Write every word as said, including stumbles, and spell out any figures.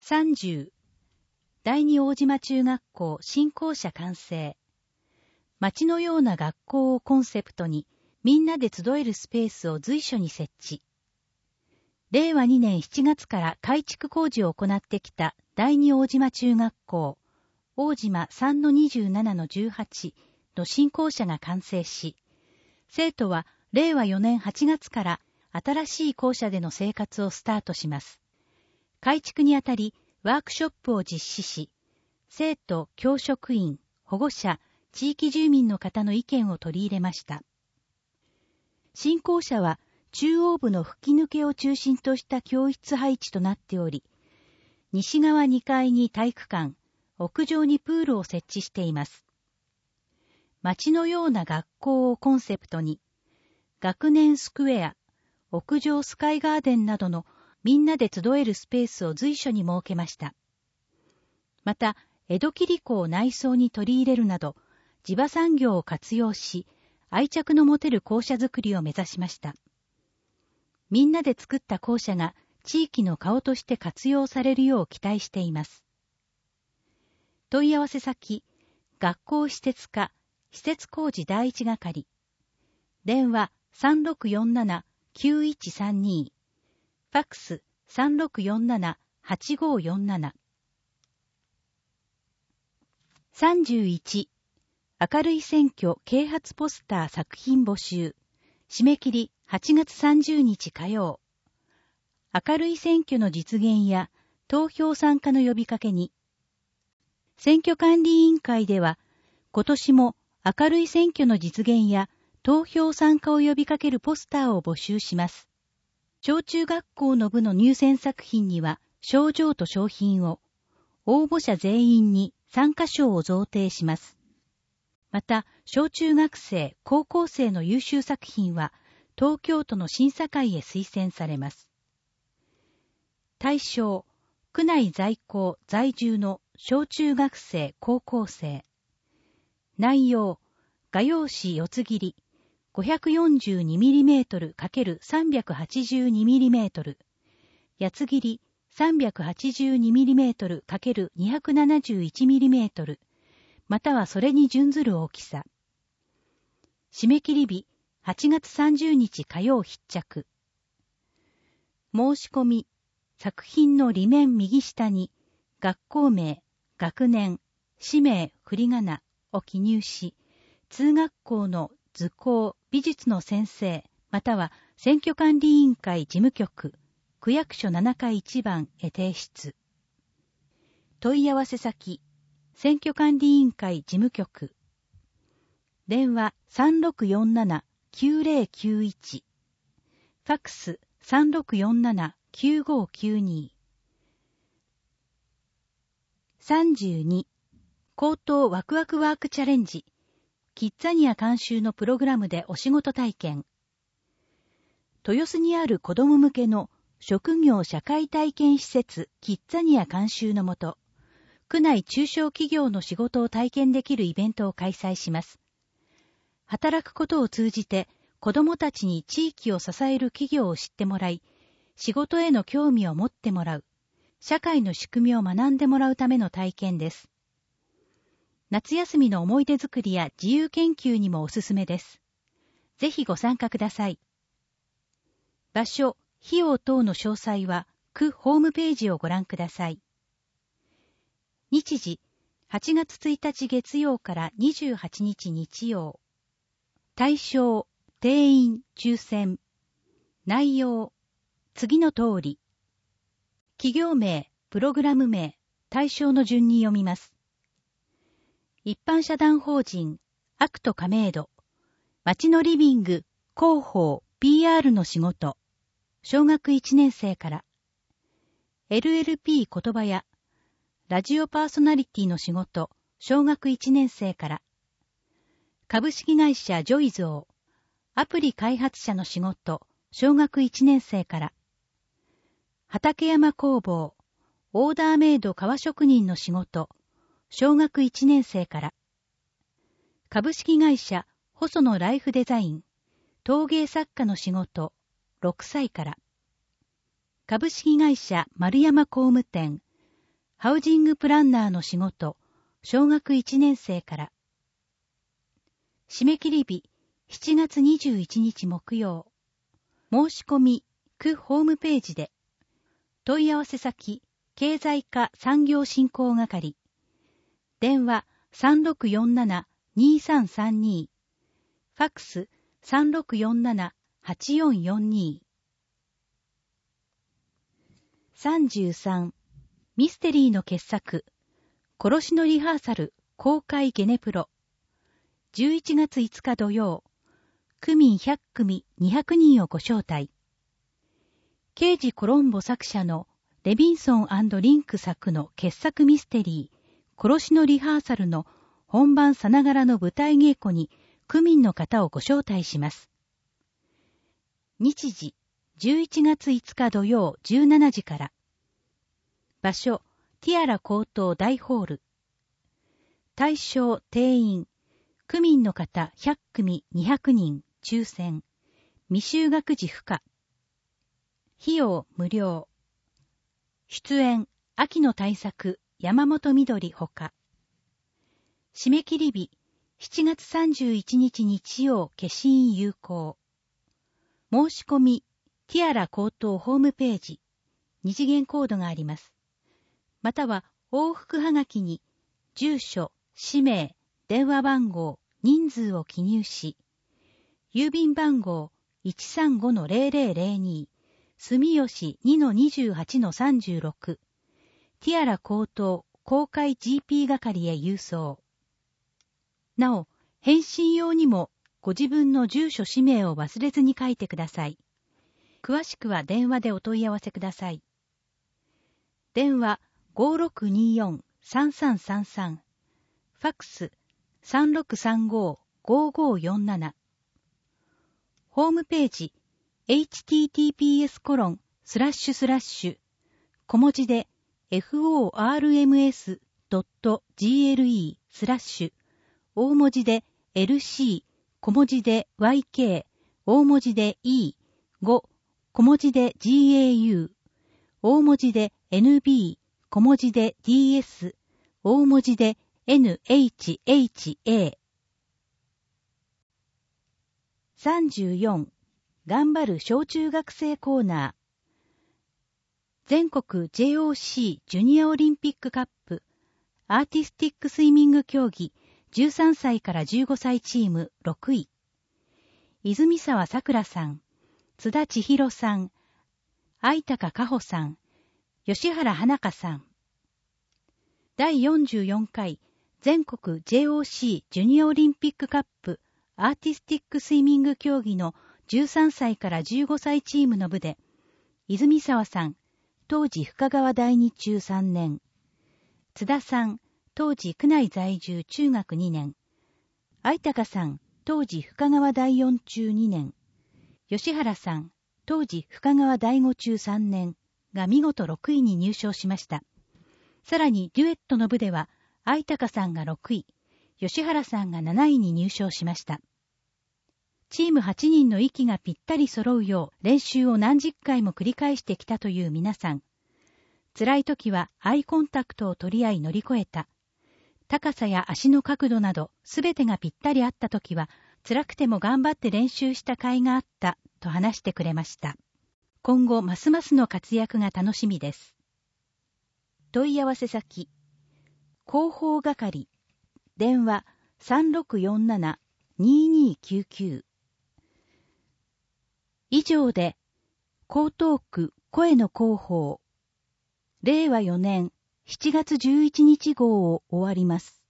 さんじゅう、第二大島中学校新校舎完成。街のような学校をコンセプトに、みんなで集えるスペースを随所に設置。れいわにねんしちがつから改築工事を行ってきた第二大島中学校、大島 さんのにじゅうななのじゅうはち の新校舎が完成し、生徒はれいわよねんはちがつから新しい校舎での生活をスタートします。改築にあたりワークショップを実施し、生徒、教職員、保護者、地域住民の方の意見を取り入れました。新校舎は中央部の吹き抜けを中心とした教室配置となっており、西側にかいに体育館、屋上にプールを設置しています。街のような学校をコンセプトに、学年スクエア、屋上スカイガーデンなどのみんなで集えるスペースを随所に設けました。また、江戸切子を内装に取り入れるなど、地場産業を活用し、愛着の持てる校舎づくりを目指しました。みんなで作った校舎が地域の顔として活用されるよう期待しています。問い合わせ先、学校施設課、施設工事第一係。電話 さんろくよんななきゅういちさんに、ファックス さんろくよんななはちごよんなな。さんじゅういち、明るい選挙啓発ポスター作品募集。締め切りはちがつさんじゅうにち火曜。明るい選挙の実現や投票参加の呼びかけに。選挙管理委員会では、今年も明るい選挙の実現や投票参加を呼びかけるポスターを募集します。小中学校の部の入選作品には賞状と賞品を、応募者全員に参加賞を贈呈します。また、小中学生、高校生の優秀作品は、東京都の審査会へ推薦されます。対象、区内在校、在住の小中学生、高校生。内容、画用紙四つ切り、ごひゃくよんじゅうにミリメートル×さんびゃくはちじゅうにミリメートル、八つ切り さんびゃくはちじゅうにミリメートル×にひゃくななじゅういちミリメートル、またはそれに準ずる大きさ。締め切り日、はちがつさんじゅうにち火曜必着。申し込み、作品の裏面右下に、学校名、学年、氏名、振り仮名を記入し、通学校の図工、美術の先生、または選挙管理委員会事務局、区役所ななかいいちばんへ提出。問い合わせ先、選挙管理委員会事務局。電話 さんろくよんななきゅうぜろきゅういち。ファックス さんろくよんななきゅうごきゅうに。さんじゅうに、高等ワクワクワークチャレンジ。キッザニア監修のプログラムでお仕事体験。豊洲にある子ども向けの職業社会体験施設キッザニア監修のもと、区内中小企業の仕事を体験できるイベントを開催します。働くことを通じて子どもたちに地域を支える企業を知ってもらい、仕事への興味を持ってもらう、社会の仕組みを学んでもらうための体験です。夏休みの思い出作りや自由研究にもおすすめです。ぜひご参加ください。場所、費用等の詳細は区ホームページをご覧ください。日時、はちがつついたち月曜からにじゅうはちにち日曜。対象、定員、抽選。内容、次の通り。企業名、プログラム名、対象の順に読みます。一般社団法人、アクト亀戸、町のリビング、広報、ピーアール の仕事、小学いちねん生から、エルエルピー 言葉屋、ラジオパーソナリティの仕事、小学いちねん生から、株式会社ジョイゾー、アプリ開発者の仕事、小学いちねん生から、畠山工房、オーダーメイド革職人の仕事、小学いちねん生から、株式会社細野ライフデザイン、陶芸作家の仕事、ろくさいから、株式会社丸山工務店、 ハウジングプランナーの仕事、小学いちねん生から。締め切り日、しちがつにじゅういちにち木曜。申し込み、区ホームページで。問い合わせ先、経済課産業振興係。電話 さんろくよんななにさんさんに。ファックス さんろくよんななはちよんよんに。さんじゅうさん、ミステリーの傑作、殺しのリハーサル公開ゲネプロ。じゅういちがついつか土曜、区民ひゃくくみにひゃくにんをご招待。刑事コロンボ作者のレビンソン&リンク作の傑作ミステリー、殺しのリハーサルの本番さながらの舞台稽古に区民の方をご招待します。日時、じゅういちがついつか土曜じゅうしちじから。場所、ティアラ高等大ホール。対象定員、区民の方ひゃくくみにひゃくにん、抽選。未就学児不可。費用無料。出演、秋の大作、山本みどりほか。締め切り日、しちがつさんじゅういちにち日曜、消印有効。申し込み、ティアラ高等ホームページ。二次元コードがあります。または、往復はがきに、住所、氏名、電話番号、人数を記入し、郵便番号 いちさんごのゼロゼロゼロに、住吉 にのにじゅうはちのさんじゅうろく、ティアラ高等公開 ジーピー 係へ郵送。なお、返信用にもご自分の住所氏名を忘れずに書いてください。詳しくは電話でお問い合わせください。電話 ごろくによんさんさんさんさん、ファックス さんろくさんごごごよんなな。ホームページ エイチティーティーピーエスコロンスラッシュスラッシュ 小文字で フォーアールエムエスドットジーエルイー スラッシュ大文字で エルシー 小文字で ワイケー 大文字で E ご小文字で ジーエーユー 大文字で エヌビー 小文字で ディーエス 大文字で エヌエイチエイチエー。 さんじゅうよん、頑張る小中学生コーナー。全国 ジェイオーシー ジュニアオリンピックカップアーティスティックスイミング競技じゅうさんさいからじゅうごさいチームろくい。泉沢さくらさん、津田千尋さん、相高かほさん、吉原花香さん。だいよんじゅうよんかい全国 ジェイオーシー ジュニアオリンピックカップアーティスティックスイミング競技のじゅうさんさいからじゅうごさいチームの部で、泉沢さん、当時深川第二中さんねん、津田さん、当時区内在住中学にねん、相高さん、当時深川第四中にねん、吉原さん、当時深川第五中さんねんが見事ろくいに入賞しました。さらにデュエットの部では、相高さんがろくい、吉原さんがなないに入賞しました。チームはちにんの息がぴったり揃うよう練習を何十回も繰り返してきたという皆さん。辛い時はアイコンタクトを取り合い乗り越えた。高さや足の角度などすべてがぴったりあった時は、辛くても頑張って練習した甲斐があったと話してくれました。今後ますますの活躍が楽しみです。問い合わせ先、広報係、電話 さんろくよんななににきゅうきゅう。以上で、江東区声の広報、れいわよねんしちがつじゅういちにち号を終わります。